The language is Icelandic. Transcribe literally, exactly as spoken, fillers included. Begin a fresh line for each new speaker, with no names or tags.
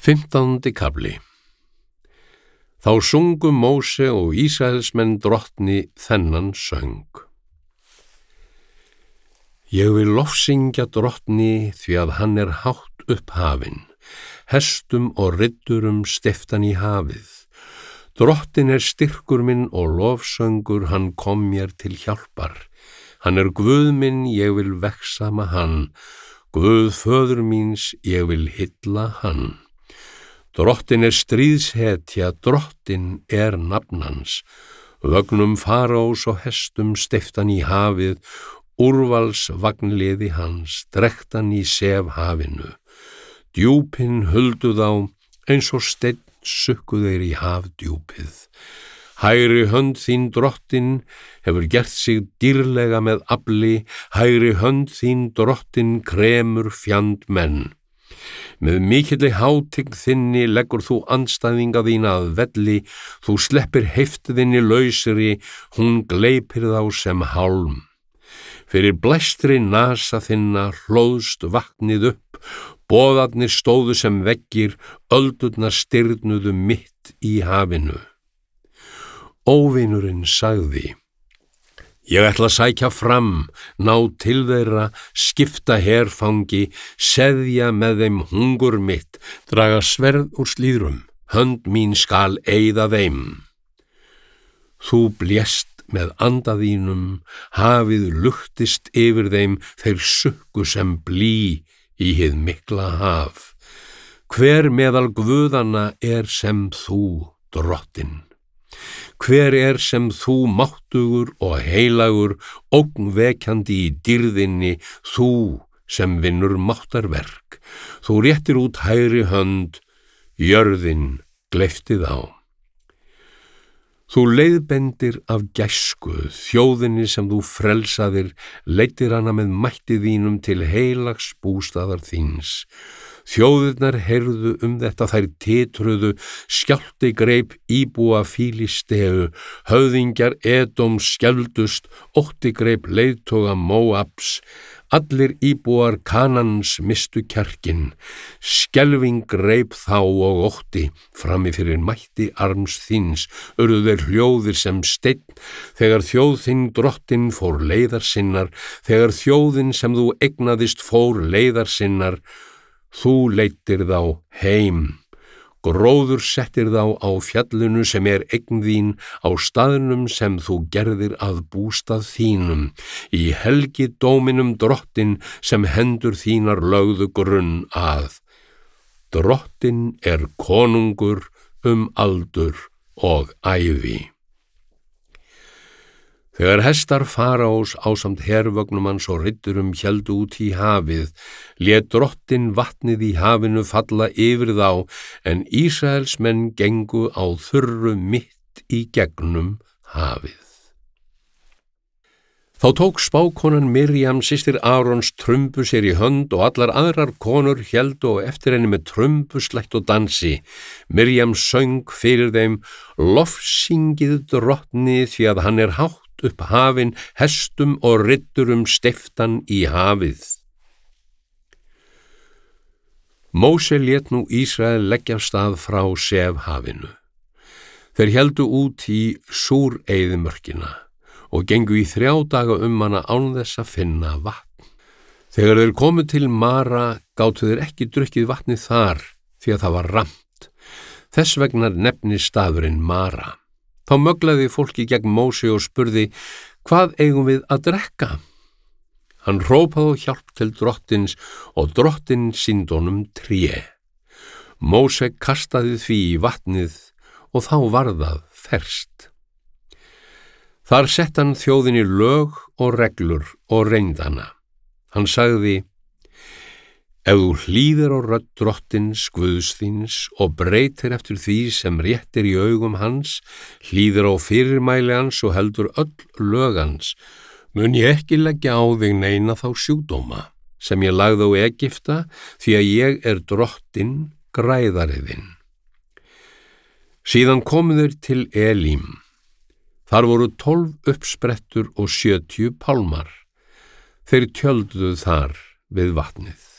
Fimmtándi kafli. Þá sungu Móse og Ísraelsmenn drottni þennan söng. Ég vil lofsyngja drottni því að hann er hátt upp hafinn, hestum og riddurum steyptan í hafið. Drottin er styrkur minn og lofsöngur, hann kom mér til hjálpar. Hann er Guð minn, ég vil vegsama hann, Guð föður míns, ég vil hylla hann. Drottin er stríðshetja, drottin er nafn hans. Vögnum faraós og hestum steyptan í hafið, úrvals vagnliði hans, drektan í sef hafinu. Djúpin huldu þá, eins og steinn sukku þeir í hafdjúpið. Hægri hönd þín, drottin, hefur gert sig dýrlega með afli, hægri hönd þín, drottin, kremur fjand menn. Með mikilli hátign þinni leggur þú andstæðinga þína að velli, þú sleppir heift þinni lausri, hún gleypir þá sem hálm. Fyrir blæstri nasa þinna hlóðst vatnið upp, boðarnir stóðu sem veggir, öldurnar stirðnuðu mitt í hafinu. Óvinurinn sagði: Ég ætla að sækja fram, ná til þeirra, skipta herfangi, seðja með þeim hungur mitt, draga sverð úr slíðrum, hönd mín skal eyða þeim. Þú blést með anda þínum, hafið luktist yfir þeim, þeir sukku sem blý í hið mikla haf. Hver meðal guðanna er sem þú, drottin? Hver er sem þú, máttugur og heilagur, ógnvekjandi í dýrðinni, þú sem vinnur máttarverk? Þú réttir út hægri hönd, jörðin gleypti þá. Þú leiðbendir af gæsku, þjóðinni sem þú frelsaðir, leiddir hana með mætti þínum til heilags bústaðar þíns. Þjóðirnar heyrðu um þetta, þær titruðu, skjálfti greip íbúa Fílisteu, höfðingjar Edóms skelfdust, ótti greip leiðtoga Móabs, allir íbúar Kanans mistu kjarkinn, skelfing greip þá og ótti, frammi fyrir mætti arms þíns, urðu þeir hljóðir sem steinn, þegar þjóð þinn drottin fór leiðar sinnar, þegar þjóðin sem þú eignaðist fór leiðar sinnar, þú leiddir þá heim, gróður settir þá á fjallinu sem er eign þín, á staðnum sem þú gerðir að bústað þínum, í helgidóminum drottin sem hendur þínar lögðu grunn að. Drottin er konungur um aldur og ævi. Þegar hestar faraós ásamt hervögnum hans og riddurum héldu út í hafið, lét drottin vatnið í hafinu falla yfir þá, en Ísraelsmenn gengu á þurru mitt í gegnum hafið. Þá tók spákonan Mirjam, systir Árons, trumbu sér í hönd og allar aðrar konur héldu á eftir henni með trumbuslætt og dansi. Mirjam söng fyrir þeim: Lofsyngið drottni því að hann er hátt upp hafinn, hestum og riddurum steyptan í hafið. Móse lét nú Ísrael leggja af stað frá Sef hafinu. Þeir héldu út í Súr-eyðimörkina og gengu í þrjá daga um hana án þess að finna vatn. Þegar þeir komu til Mara gátu þeir ekki drukkið vatnið þar því að það var rammt. Þess vegna nefni staðurinn Mara. Þá möglaði fólki gegn Móse og spurði: Hvað eigum við að drekka? Hann hrópaði á hjálp til drottins og drottin sýndi honum tré. Móse kastaði því í vatnið og þá varð það ferskt. Þar sett hann þjóðinni lög og reglur og reyndi hana. Hann sagði: Ef þú hlýðir á rödd drottins, Guðs þíns, og breytir eftir því sem réttir í augum hans, hlýðir á fyrirmæli hans og heldur öll lög hans, mun ég ekki leggja á þig neina þá sjúkdóma sem ég lagði á Egipta, því að ég er drottin, græðariðinn. Síðan komu þeir til Elím. Þar voru tólf uppsprettur og sjötíu pálmar. Þeir tjölduðu þar við vatnið.